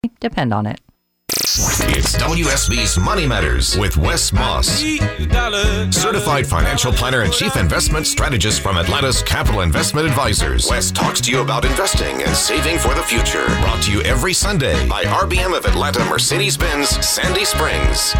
depend on it. It's WSB's Money Matters with Wes Moss, certified financial planner and chief investment strategist from Atlanta's Capital Investment Advisors. Wes talks to you about investing and saving for the future. Brought to you every Sunday by RBM of Atlanta Mercedes-Benz Sandy Springs.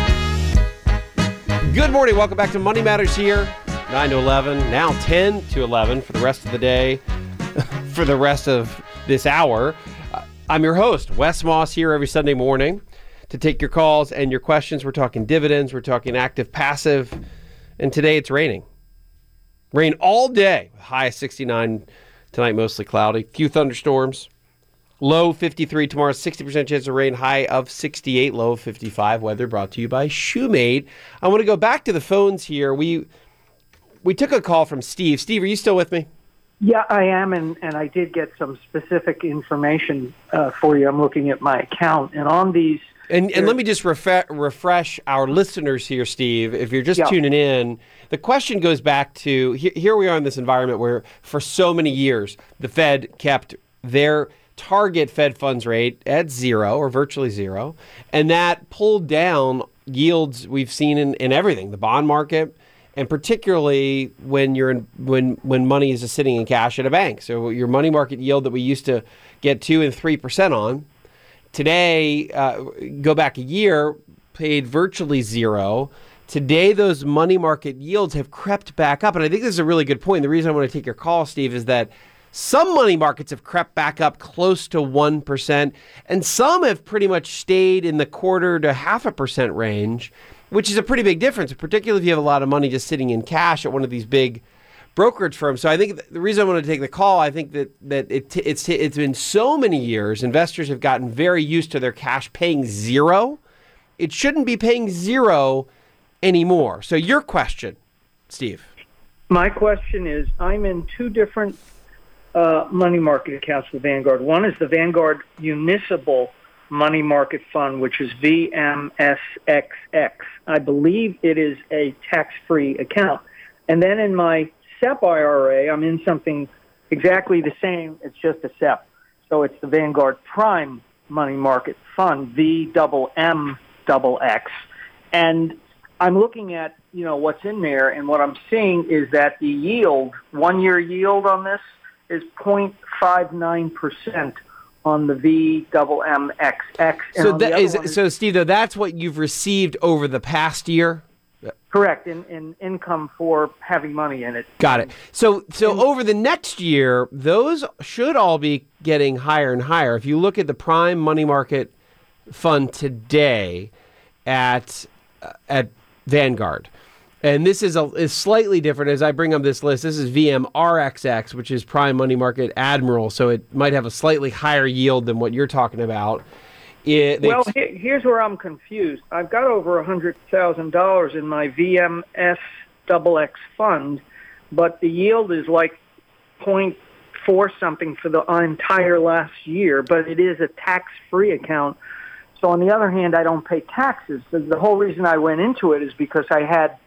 Good morning. Welcome back to Money Matters here. 9 to 11, now 10 to 11 for the rest of the day, for the rest of this hour. I'm your host, Wes Moss, here every Sunday morning to take your calls and your questions. We're talking dividends, we're talking active, passive, and today it's raining. Rain all day, high of 69 tonight, mostly cloudy. Few thunderstorms. Low 53 tomorrow, 60% chance of rain, high of 68, low of 55. Weather brought to you by Shoemade. I want to go back to the phones here. We took a call from Steve. Steve, are you still with me? Yeah, I am, and I did get some specific information for you. I'm looking at my account, and on these... And let me just refresh our listeners here, Steve. If you're just tuning in, the question goes back to, here we are in this environment where for so many years, the Fed kept their target Fed funds rate at zero or virtually zero, and that pulled down yields we've seen in everything, the bond market, and particularly when when money is just sitting in cash at a bank. So your money market yield that we used to get 2 and 3% on, today, go back a year, paid virtually zero. Today, those money market yields have crept back up. And I think this is a really good point. The reason I want to take your call, Steve, is that some money markets have crept back up close to 1%, and some have pretty much stayed in the 0.25% to 0.5% range, which is a pretty big difference, particularly if you have a lot of money just sitting in cash at one of these big brokerage firms. So I think the reason I want to take the call, I think that it's been so many years, investors have gotten very used to their cash paying zero. It shouldn't be paying zero anymore. So your question, Steve. My question is, I'm in two different money market accounts with Vanguard. One is the Vanguard Municipal Money Market Fund, which is VMSXX. I believe it is a tax-free account. And then in my SEP IRA, I'm in something exactly the same. It's just a SEP. So it's the Vanguard Prime Money Market Fund, VMMXX. And I'm looking at, what's in there, and what I'm seeing is that the yield, 1-year yield on this is 0.59% on the VMMXX. So Steve, though, that's what you've received over the past year? Correct, in income for having money in it. Got it. So over the next year, those should all be getting higher and higher. If you look at the Prime Money Market Fund today at Vanguard, and this is slightly different as I bring up this list. This is VMRXX, which is Prime Money Market Admiral, so it might have a slightly higher yield than what you're talking about. Here's where I'm confused. I've got over $100,000 in my VMSXX fund, but the yield is like 0.4 something for the entire last year, but it is a tax-free account. So on the other hand, I don't pay taxes. So the whole reason I went into it is because I had,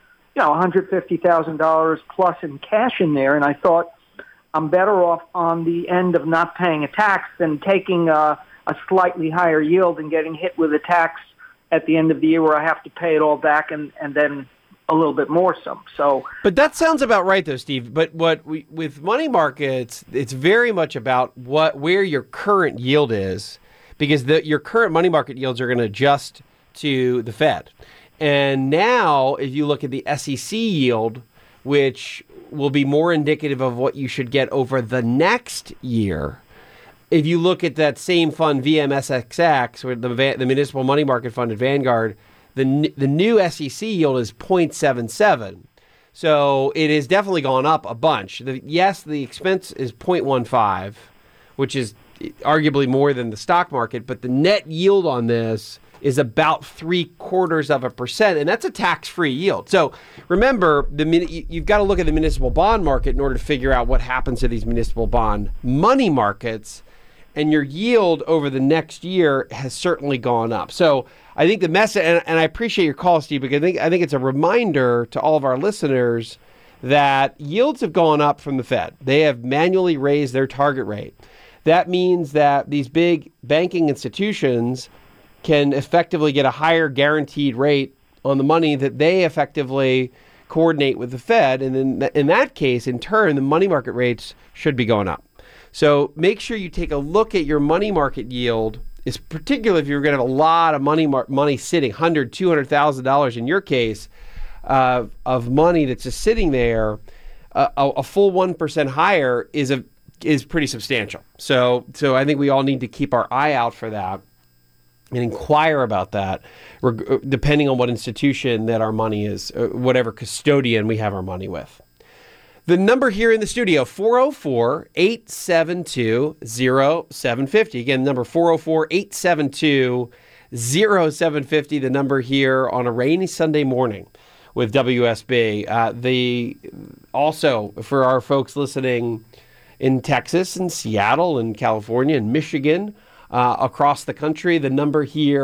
$150,000 plus in cash in there, and I thought I'm better off on the end of not paying a tax than taking a slightly higher yield and getting hit with a tax at the end of the year where I have to pay it all back and then a little bit more some. But that sounds about right, though, Steve. But with money markets, it's very much about where your current yield is, because your current money market yields are going to adjust to the Fed. And now, if you look at the SEC yield, which will be more indicative of what you should get over the next year, if you look at that same fund, VMSXX, or the Municipal Money Market Fund at Vanguard, the new SEC yield is 0.77. So it has definitely gone up a bunch. The expense is 0.15, which is arguably more than the stock market, but the net yield on this is about 0.75%, and that's a tax-free yield. So remember, you've got to look at the municipal bond market in order to figure out what happens to these municipal bond money markets, and your yield over the next year has certainly gone up. So I think the message, and I appreciate your call, Steve, because I think it's a reminder to all of our listeners that yields have gone up from the Fed. They have manually raised their target rate. that means that these big banking institutions can effectively get a higher guaranteed rate on the money that they effectively coordinate with the Fed. And in that case, in turn, the money market rates should be going up. So make sure you take a look at your money market yield, is particularly if you're going to have a lot of money sitting, $100,000, $200,000 in your case, of money that's just sitting there. A full 1% higher is pretty substantial. So I think we all need to keep our eye out for that and inquire about that, depending on what institution that our money is, whatever custodian we have our money with. The number here in the studio, 404-872-0750. Again, number 404-872-0750, the number here on a rainy Sunday morning with WSB. Also, for our folks listening in Texas and Seattle and California and Michigan, across the country, the number here,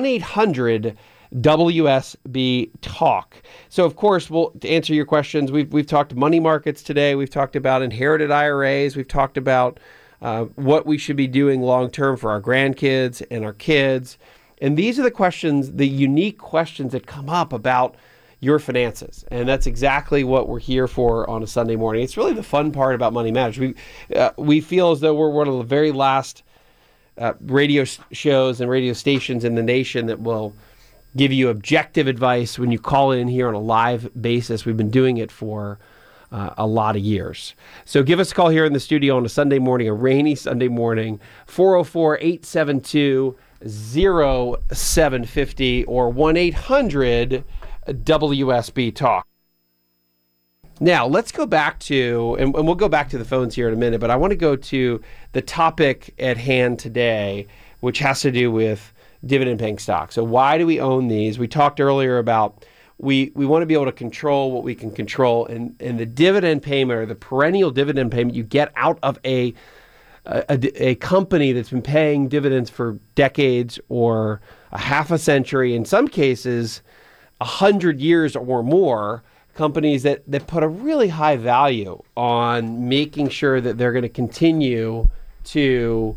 1-800-WSB-TALK. So, of course, to answer your questions, we've talked money markets today. We've talked about inherited IRAs. We've talked about what we should be doing long-term for our grandkids and our kids. And these are the questions, the unique questions that come up about your finances. And that's exactly what we're here for on a Sunday morning. It's really the fun part about Money Matters. We feel as though we're one of the very last radio shows and radio stations in the nation that will give you objective advice when you call in here on a live basis. We've been doing it for a lot of years. So give us a call here in the studio on a Sunday morning, a rainy Sunday morning, 404-872-0750 or 1-800-WSB-TALK. Now, let's go back to, and we'll go back to the phones here in a minute, but I want to go to the topic at hand today, which has to do with dividend-paying stocks. So why do we own these? We talked earlier about we want to be able to control what we can control, and the dividend payment or the perennial dividend payment you get out of a company that's been paying dividends for decades or a half a century, in some cases 100 years or more, companies that put a really high value on making sure that they're going to continue to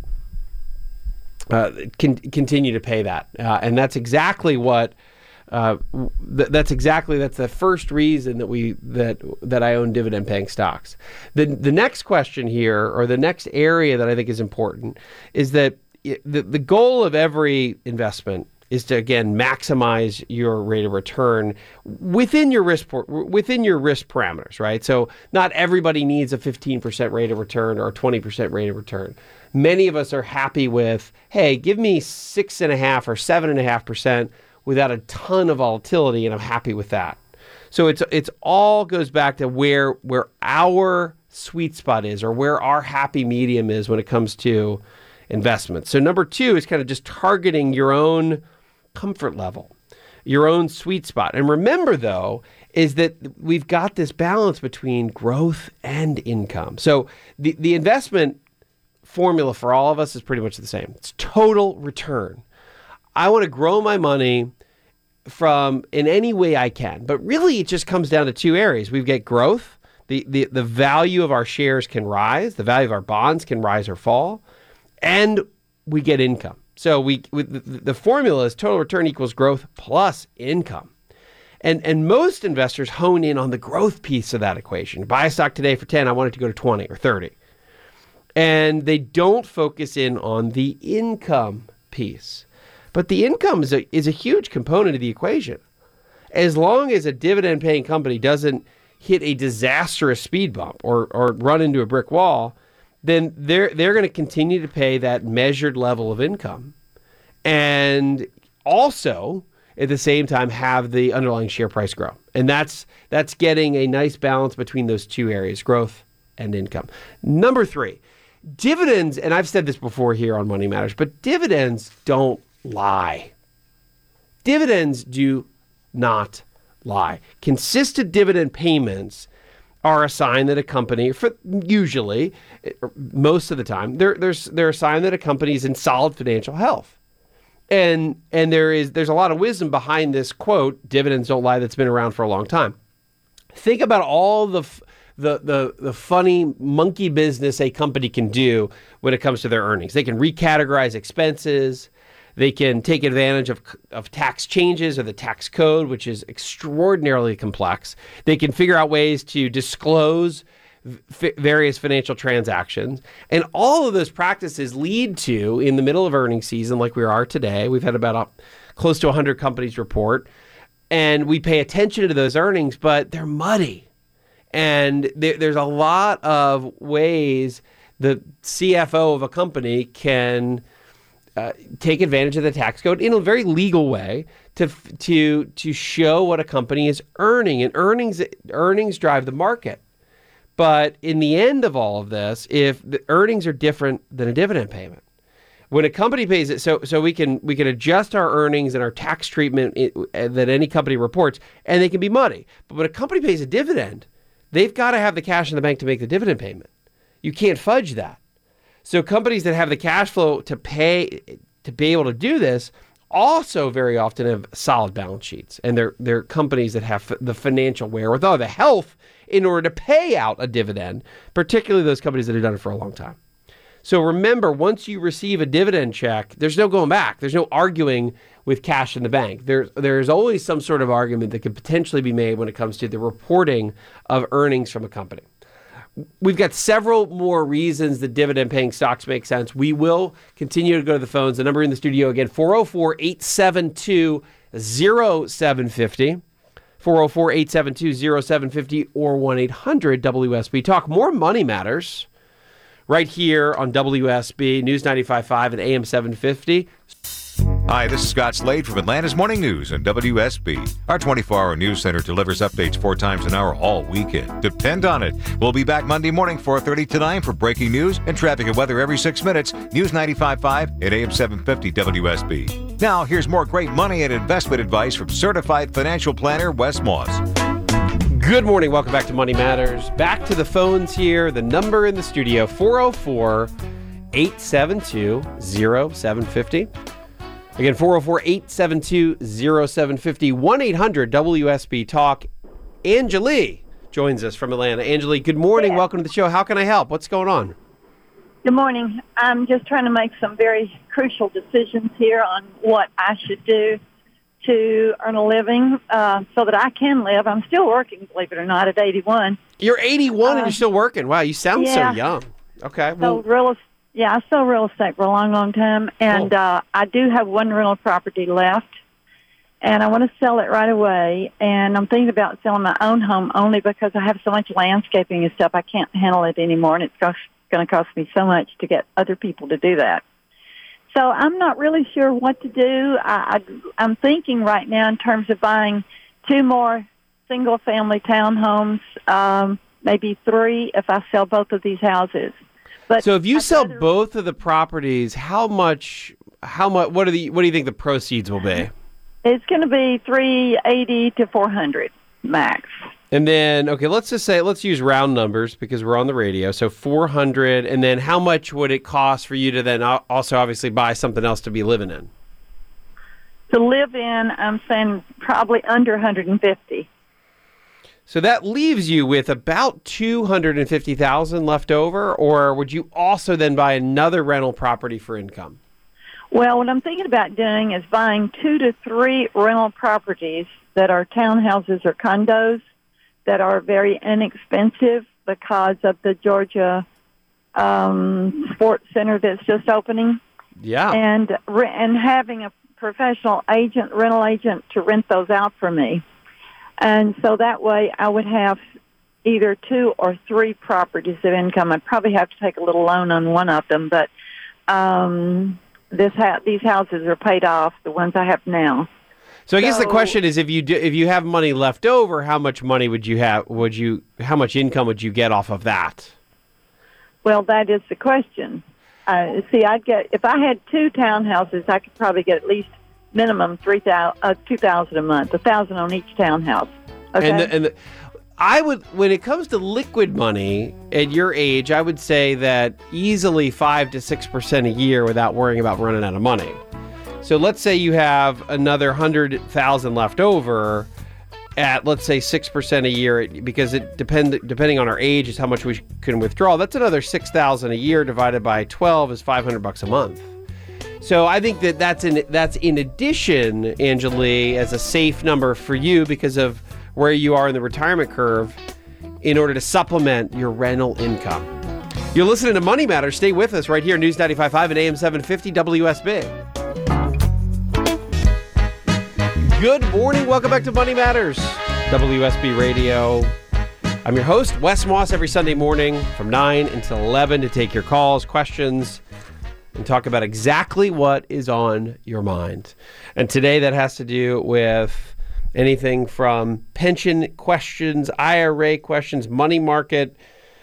continue to pay that, and that's exactly what that's the first reason that I own dividend paying stocks. The next question here, or the next area that I think is important, is that the goal of every investment is to, again, maximize your rate of return within your risk parameters, right? So not everybody needs a 15% rate of return or a 20% rate of return. Many of us are happy with, hey, give me 6.5% or 7.5% without a ton of volatility, and I'm happy with that. So it's all goes back to where our sweet spot is, or where our happy medium is when it comes to investments. So number two is kind of just targeting your own comfort level, your own sweet spot. And remember, though, is that we've got this balance between growth and income. So the investment formula for all of us is pretty much the same. It's total return. I want to grow my money from in any way I can. But really, it just comes down to two areas. We get growth. The value of our shares can rise. The value of our bonds can rise or fall. And we get income. So the formula is total return equals growth plus income. And most investors hone in on the growth piece of that equation. Buy a stock today for 10, I want it to go to 20 or 30. And they don't focus in on the income piece. But the income is a huge component of the equation. As long as a dividend-paying company doesn't hit a disastrous speed bump or run into a brick wall, then they're going to continue to pay that measured level of income, and also at the same time have the underlying share price grow. And that's getting a nice balance between those two areas, growth and income. Number three, dividends, and I've said this before here on Money Matters, but dividends don't lie. Dividends do not lie. Consistent dividend payments are a sign that a company, usually, most of the time, they're a sign that a company is in solid financial health. And there's a lot of wisdom behind this quote, dividends don't lie, that's been around for a long time. Think about all the the funny monkey business a company can do when it comes to their earnings. They can recategorize expenses. They can take advantage of tax changes or the tax code, which is extraordinarily complex. They can figure out ways to disclose various financial transactions. And all of those practices lead to, in the middle of earnings season, like we are today, we've had about close to 100 companies report, and we pay attention to those earnings, but they're muddy. And there's a lot of ways the CFO of a company can take advantage of the tax code in a very legal way to show what a company is earning. And earnings drive the market. But in the end of all of this, if the earnings are different than a dividend payment, when a company pays it, so we can adjust our earnings and our tax treatment that any company reports, and they can be muddy. But when a company pays a dividend, they've got to have the cash in the bank to make the dividend payment. You can't fudge that. So companies that have the cash flow to be able to do this also very often have solid balance sheets, and they're companies that have the financial wherewithal, the health in order to pay out a dividend, particularly those companies that have done it for a long time. So remember, once you receive a dividend check, there's no going back. There's no arguing with cash in the bank. There's always some sort of argument that could potentially be made when it comes to the reporting of earnings from a company. We've got several more reasons that dividend-paying stocks make sense. We will continue to go to the phones. The number in the studio again, 404-872-0750. 404-872-0750 or 1-800-WSB. Talk more Money Matters right here on WSB, News 95.5 and AM 750. Hi, this is Scott Slade from Atlanta's Morning News on WSB. Our 24-hour news center delivers updates 4 times an hour all weekend. Depend on it. We'll be back Monday morning, 4:30 to 9 for breaking news and traffic and weather every 6 minutes. News 95.5 and AM 750 WSB. Now, here's more great money and investment advice from certified financial planner Wes Moss. Good morning. Welcome back to Money Matters. Back to the phones here. The number in the studio, 404-872-0750. Again, 404-872-0750, 1-800-WSB Talk. Angelie joins us from Atlanta. Angelie, good morning. Yeah. Welcome to the show. How can I help? What's going on? Good morning. I'm just trying to make some very crucial decisions here on what I should do to earn a living so that I can live. I'm still working, believe it or not, at 81. You're 81 and you're still working. Wow, you sound so young. Okay. Well, I sold real estate for a long, long time, and I do have one rental property left, and I want to sell it right away, and I'm thinking about selling my own home only because I have so much landscaping and stuff, I can't handle it anymore, and it's going to cost me so much to get other people to do that. So I'm not really sure what to do. I'm thinking right now in terms of buying 2 more single-family townhomes, maybe 3 if I sell both of these houses. But so if you sell both of the properties, how much, what do you think the proceeds will be? It's going to be $380 to $400 max. And then, okay, let's use round numbers because we're on the radio. So 400, and then how much would it cost for you to then also obviously buy something else to be living in? To live in, I'm saying probably under 150. So that leaves you with about $250,000 left over, or would you also then buy another rental property for income? Well, what I'm thinking about doing is buying 2 to 3 rental properties that are townhouses or condos that are very inexpensive because of the Georgia sports center that's just opening. Yeah. And having a professional rental agent to rent those out for me. And so that way I would have either 2 or 3 properties of income. I'd probably have to take a little loan on one of them, but these houses are paid off, the ones I have now. So I guess the question is, if you have money left over, how much money would you have? How much income would you get off of that? Well, that is the question. If I had 2 townhouses, I could probably get at least minimum $2,000 a month, $1,000 on each townhouse. Okay. When it comes to liquid money at your age, I would say that easily 5 to 6% a year without worrying about running out of money. So let's say you have another $100,000 left over. at, let's say, 6% a year, because it depending on our age is how much we can withdraw. That's another $6,000 a year divided by 12 is $500 a month. So I think that's in addition, Anjali, as a safe number for you because of where you are in the retirement curve in order to supplement your rental income. You're listening to Money Matters. Stay with us right here, News 95.5 and AM 750 WSB. Good morning. Welcome back to Money Matters, WSB Radio. I'm your host, Wes Moss, every Sunday morning from 9 until 11 to take your calls, questions, and talk about exactly what is on your mind. And today that has to do with anything from pension questions, IRA questions, money market,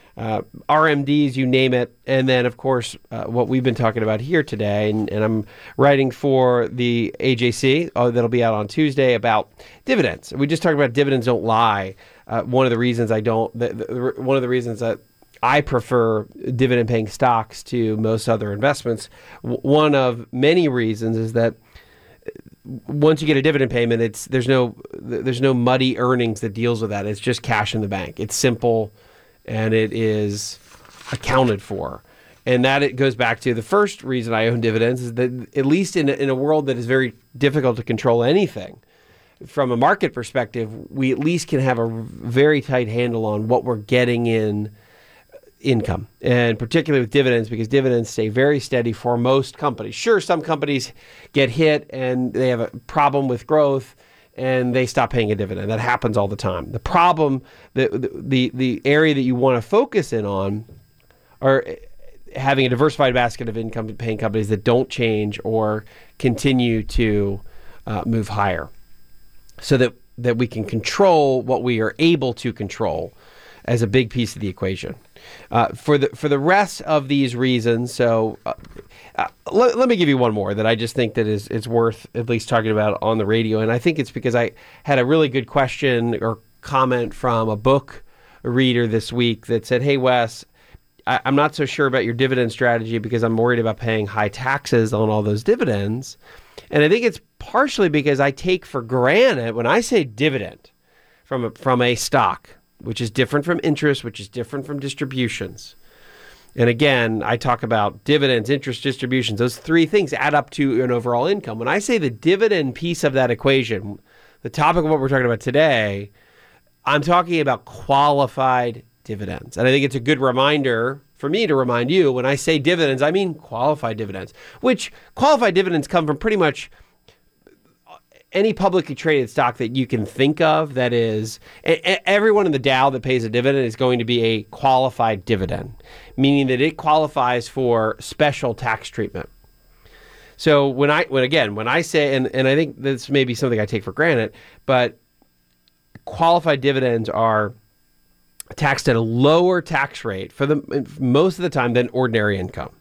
RMDs, you name it. And then, of course, what we've been talking about here today, and I'm writing for the AJC, that'll be out on Tuesday, about dividends. We just talked about dividends don't lie. One of the reasons that I prefer dividend-paying stocks to most other investments, one of many reasons is that once you get a dividend payment, there's no muddy earnings that deals with that. It's just cash in the bank. It's simple, and it is accounted for. And that it goes back to the first reason I own dividends is that at least in a world that is very difficult to control anything, from a market perspective, we at least can have a very tight handle on what we're getting in income, and particularly with dividends, because dividends stay very steady for most companies. Sure, some companies get hit and they have a problem with growth and they stop paying a dividend. That happens all the time. The problem, the area that you want to focus in on are having a diversified basket of income-paying companies that don't change or continue to move higher, so that we can control what we are able to control as a big piece of the equation. For the rest of these reasons, so let me give you one more that I just think that it's worth at least talking about on the radio. And I think it's because I had a really good question or comment from a book reader this week that said, hey, Wes, I'm not so sure about your dividend strategy because I'm worried about paying high taxes on all those dividends. And I think it's partially because I take for granted when I say dividend from a stock, which is different from interest, which is different from distributions. And again, I talk about dividends, interest, distributions. Those three things add up to an overall income. When I say the dividend piece of that equation, the topic of what we're talking about today, I'm talking about qualified dividends. And I think it's a good reminder for me to remind you, when I say dividends, I mean qualified dividends, which qualified dividends come from pretty much any publicly traded stock that you can think of. That is, everyone in the Dow that pays a dividend is going to be a qualified dividend, meaning that it qualifies for special tax treatment. So when I say, and I think this may be something I take for granted, but qualified dividends are taxed at a lower tax rate most of the time than ordinary income.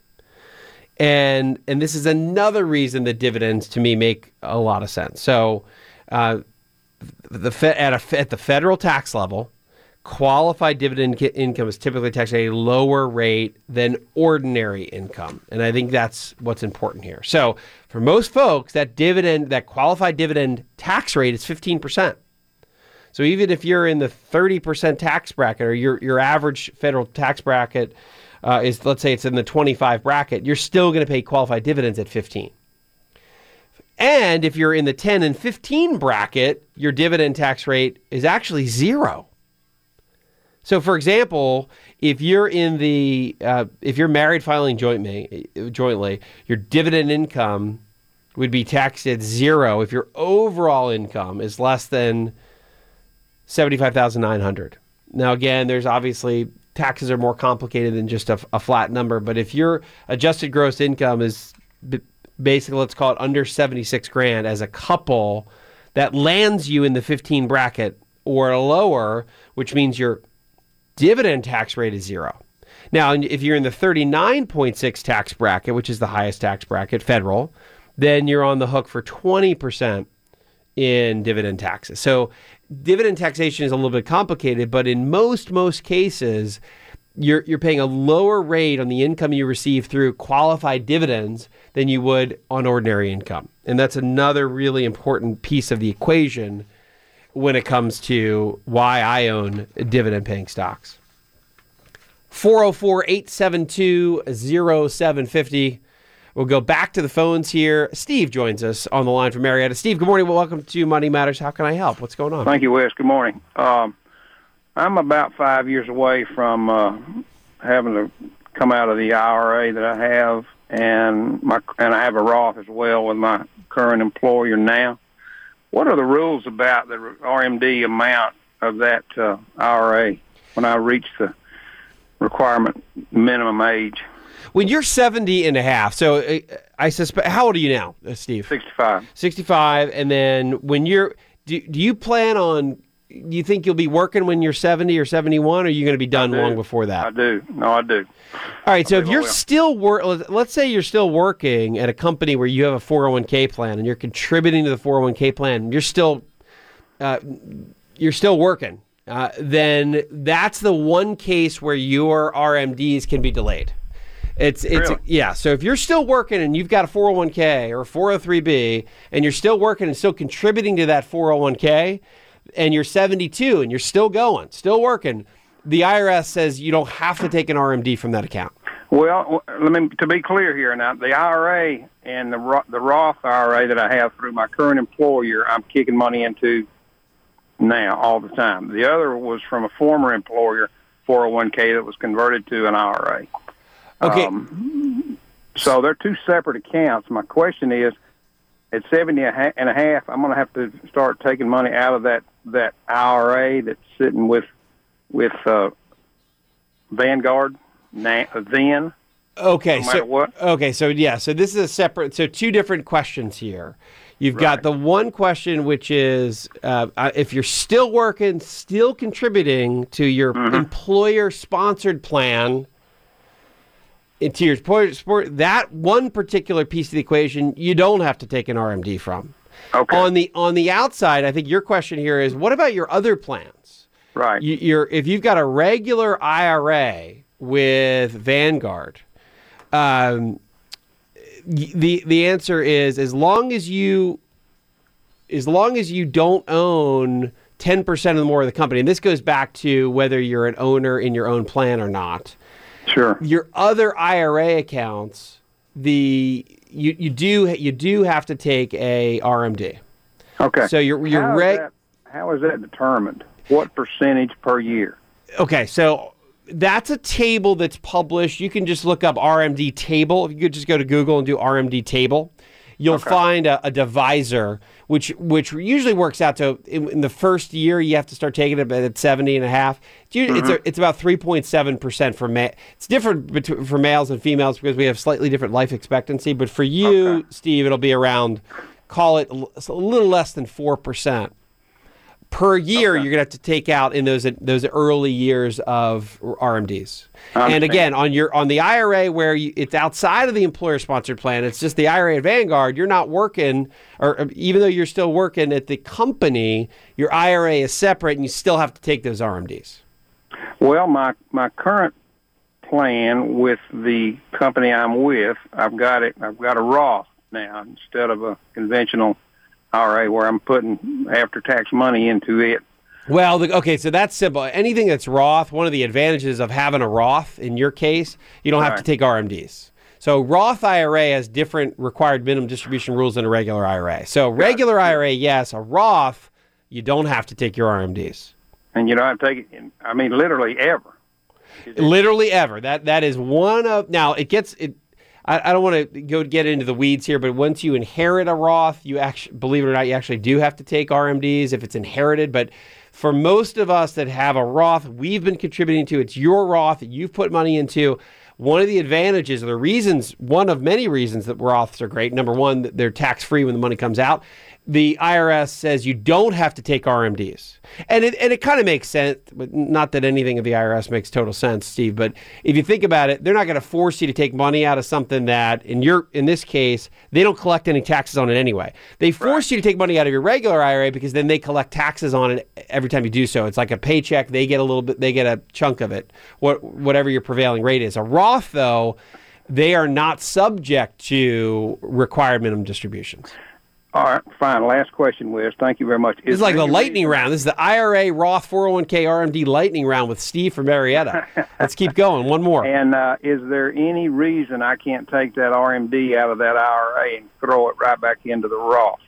And this is another reason that dividends to me make a lot of sense. So at the federal tax level, qualified dividend income is typically taxed at a lower rate than ordinary income. And I think that's what's important here. So for most folks, that qualified dividend tax rate is 15%. So even if you're in the 30% tax bracket, or your average federal tax bracket is, let's say it's in the 25 bracket, you're still going to pay qualified dividends at 15. And if you're in the 10 and 15 bracket, your dividend tax rate is actually 0. So for example, if you're if you're married filing jointly, your dividend income would be taxed at 0 if your overall income is less than $75,900. Now, again, there's obviously taxes are more complicated than just a flat number. But if your adjusted gross income is basically, let's call it under 76 grand as a couple, that lands you in the 15 bracket or lower, which means your dividend tax rate is 0. Now, if you're in the 39.6 tax bracket, which is the highest tax bracket, federal, then you're on the hook for 20% in dividend taxes. So dividend taxation is a little bit complicated, but in most cases, you're paying a lower rate on the income you receive through qualified dividends than you would on ordinary income. And that's another really important piece of the equation when it comes to why I own dividend-paying stocks. 404-872-0750. We'll go back to the phones here. Steve joins us on the line from Marietta. Steve, good morning. Welcome to Money Matters. How can I help? What's going on? Thank you, Wes. Good morning. I'm about 5 years away from having to come out of the IRA that I have, and I have a Roth as well with my current employer now. What are the rules about the RMD amount of that IRA when I reach the requirement minimum age? When you're 70 and a half, so I suspect, how old are you now, Steve? 65. 65, and then when do you plan on, do you think you'll be working when you're 70 or 71, or are you going to be done long before that? I do. No, I do. All right, so if you're still let's say you're still working at a company where you have a 401k plan and you're contributing to the 401k plan, you're still working, then that's the one case where your RMDs can be delayed. Yeah. So if you're still working and you've got a 401k or a 403b and you're still working and still contributing to that 401k and you're 72 and you're still going, still working, the IRS says you don't have to take an RMD from that account. Well, to be clear here now, the IRA and the Roth IRA that I have through my current employer, I'm kicking money into now all the time. The other was from a former employer, 401k, that was converted to an IRA. Okay. So they're two separate accounts. My question is, at 70 and a half, I'm going to have to start taking money out of that IRA that's sitting with Vanguard then. Okay. No matter what. Okay. So so this is two different questions here. You've got the one question, which is if you're still working, still contributing to your employer-sponsored plan, into your sport, that one particular piece of the equation, you don't have to take an RMD from. Okay. On the outside, I think your question here is, what about your other plans? Right. If you've got a regular IRA with Vanguard, the answer is as long as you don't own 10% or more of the company, and this goes back to whether you're an owner in your own plan or not. Sure. Your other IRA accounts, you do have to take a RMD. Okay. So how is that determined? What percentage per year? Okay, so that's a table that's published. You can just look up RMD table. If you could just go to Google and do RMD table, you'll find a divisor, which usually works out to, in the first year, you have to start taking it at 70 and a half. It's about 3.7% for it's different for males and females because we have slightly different life expectancy. But for you, Steve, it'll be around, call it a little less than 4%. Per year, you're going to have to take out in those early years of RMDs. And again, on the IRA where it's outside of the employer-sponsored plan, it's just the IRA at Vanguard, you're not working, or even though you're still working at the company, your IRA is separate and you still have to take those RMDs. Well, my current plan with the company I'm with, I've got a Roth now instead of a conventional IRA where I'm putting after-tax money into it. Well, so that's simple. Anything that's Roth, one of the advantages of having a Roth, in your case, you don't have to take RMDs. So Roth IRA has different required minimum distribution rules than a regular IRA. So regular IRA, yes. A Roth, you don't have to take your RMDs. And you don't have to take it, literally ever. Literally ever. That is one of, now it gets, I don't want to get into the weeds here, but once you inherit a Roth, you actually, believe it or not, you actually do have to take RMDs if it's inherited. But for most of us that have a Roth, we've been contributing to, it's your Roth that you've put money into. One of the advantages, or the reasons, one of many reasons that Roths are great, number one, they're tax-free when the money comes out. The IRS says you don't have to take RMDs. And it kind of makes sense, but not that anything of the IRS makes total sense, Steve, but if you think about it, they're not going to force you to take money out of something that, in this case, they don't collect any taxes on it anyway. They force you to take money out of your regular IRA because then they collect taxes on it every time you do so. It's like a paycheck. They get a little bit, they get a chunk of it, whatever your prevailing rate is. A Roth, though, they are not subject to required minimum distributions. All right, fine. Last question, Wes. Thank you very much. This is like the lightning round. This is the IRA Roth 401k RMD lightning round with Steve from Marietta. Let's keep going. One more. And is there any reason I can't take that RMD out of that IRA and throw it right back into the Roth?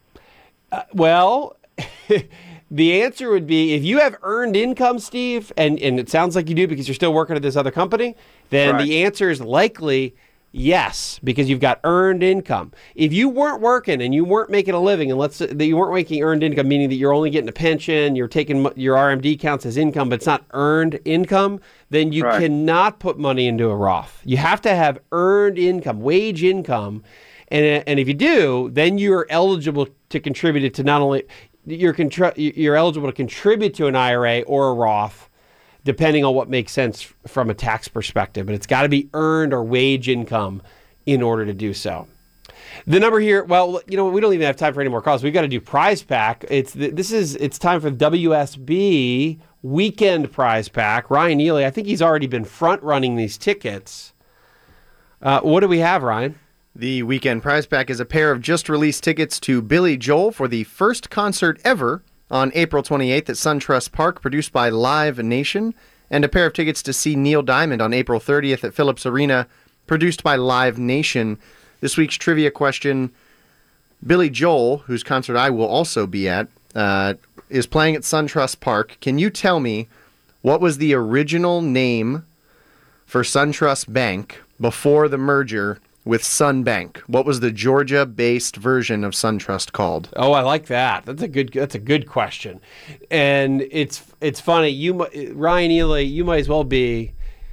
Well, the answer would be if you have earned income, Steve, and it sounds like you do because you're still working at this other company, then the answer is likely yes, because you've got earned income. If you weren't working and you weren't making a living, and let's say that you weren't making earned income, meaning that you're only getting a pension, you're taking your RMD counts as income, but it's not earned income, then you cannot put money into a Roth. You have to have earned income, wage income, and if you do, then you're eligible to contribute it to not only you're eligible to contribute to an IRA or a Roth, depending on what makes sense from a tax perspective. But it's got to be earned or wage income in order to do so. The number here, well, we don't even have time for any more calls. We've got to do Prize Pack. It's time for the WSB Weekend Prize Pack. Ryan Neely, I think he's already been front-running these tickets. What do we have, Ryan? The Weekend Prize Pack is a pair of just-released tickets to Billy Joel for the first concert ever on April 28th at SunTrust Park, produced by Live Nation, and a pair of tickets to see Neil Diamond on April 30th at Phillips Arena, produced by Live Nation. This week's trivia question, Billy Joel, whose concert I will also be at, is playing at SunTrust Park. Can you tell me what was the original name for SunTrust Bank before the merger with Sunbank? What was the Georgia-based version of SunTrust called? Oh, I like that. That's a good question, and it's funny. Ryan Ely, you might as well be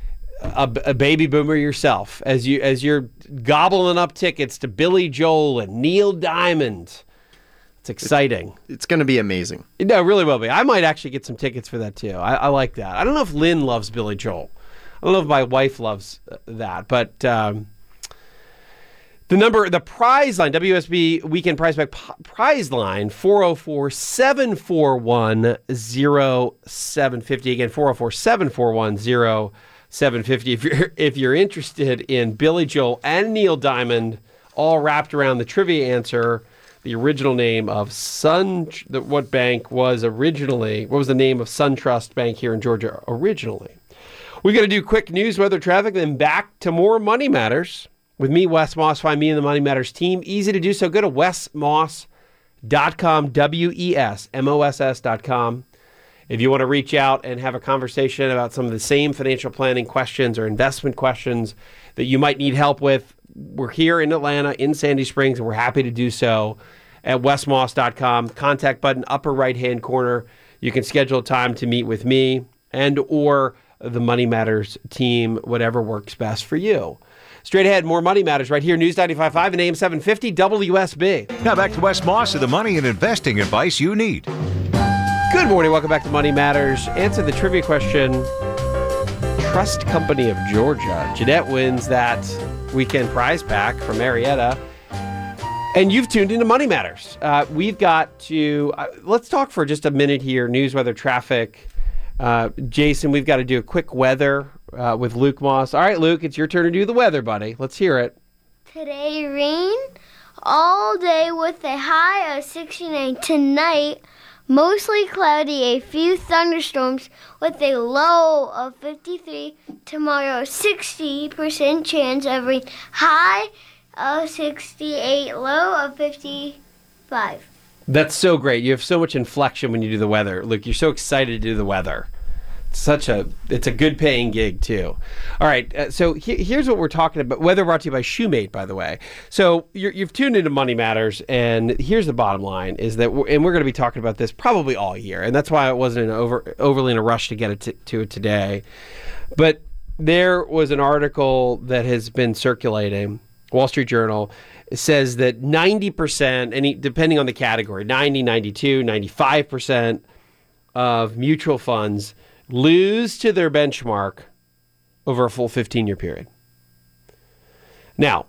a baby boomer yourself as you're gobbling up tickets to Billy Joel and Neil Diamond. It's exciting. It's going to be amazing. No, it really will be. I might actually get some tickets for that too. I like that. I don't know if Lynn loves Billy Joel. I don't know if my wife loves that, but. The prize line, WSB Weekend Prize Pack prize line, 404-741-0750. Again, 404-741-0750. If you're interested in Billy Joel and Neil Diamond, all wrapped around the trivia answer, the original name of what bank was originally, what was the name of SunTrust Bank here in Georgia originally? We're going to do quick news, weather, traffic, then back to more Money Matters. With me, Wes Moss. Find me and the Money Matters team. Easy to do so. Go to wesmoss.com, WESMOSS.com. If you want to reach out and have a conversation about some of the same financial planning questions or investment questions that you might need help with, we're here in Atlanta, in Sandy Springs, and we're happy to do so at wesmoss.com. Contact button, upper right-hand corner. You can schedule a time to meet with me and or the Money Matters team, whatever works best for you. Straight ahead, more Money Matters right here, News 95.5 and AM 750 WSB. Now back to Wes Moss with the money and investing advice you need. Good morning. Welcome back to Money Matters. Answer the trivia question. Trust Company of Georgia. Jeanette wins that Weekend Prize Pack from Marietta. And you've tuned into Money Matters. We've got to, let's talk for just a minute here, news, weather, traffic. Jason, we've got to do a quick weather with Luke Moss. All right, Luke, it's your turn to do the weather, buddy. Let's hear it. Today, rain all day with a high of 69. Tonight, mostly cloudy, a few thunderstorms with a low of 53. Tomorrow, 60% chance of rain, high of 68, low of 55. That's so great. You have so much inflection when you do the weather. Luke, you're so excited to do the weather. It's a good paying gig too. All right, so here's what we're talking about. Weather brought to you by Shoemate, by the way. So you've tuned into Money Matters, and here's the bottom line: is that we're going to be talking about this probably all year, and that's why I wasn't overly in a rush to get to it today. But there was an article that has been circulating, Wall Street Journal. It says that 90%, depending on the category, 90, 92, 95% of mutual funds lose to their benchmark over a full 15-year period. Now,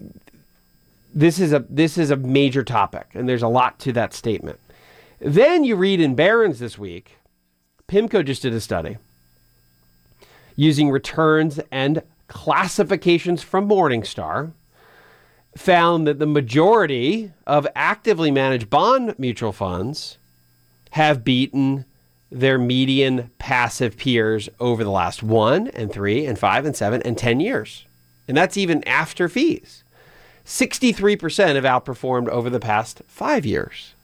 this is a major topic, and there's a lot to that statement. Then you read in Barron's this week, PIMCO just did a study using returns and classifications from Morningstar, found that the majority of actively managed bond mutual funds have beaten their median passive peers over the last 1 and 3 and 5 and 7 and 10 years. And that's even after fees. 63% have outperformed over the past 5 years.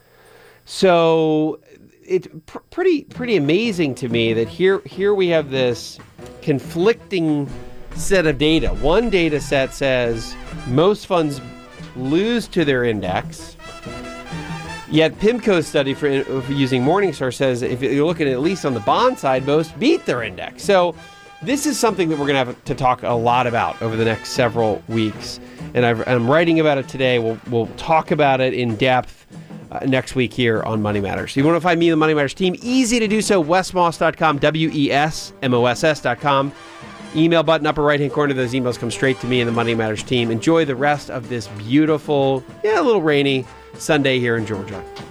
So it's pretty amazing to me that here we have this conflicting set of data. One data set says most funds lose to their index, yet PIMCO's study for using Morningstar says if you're looking at least on the bond side, most beat their index. So this is something that we're going to have to talk a lot about over the next several weeks. And I'm writing about it today. We'll talk about it in depth next week here on Money Matters. You want to find me and the Money Matters team? Easy to do so. WesMoss.com, WESMOSS.com. Email button upper right-hand corner. Those emails come straight to me and the Money Matters team. Enjoy the rest of this beautiful, a little rainy Sunday here in Georgia.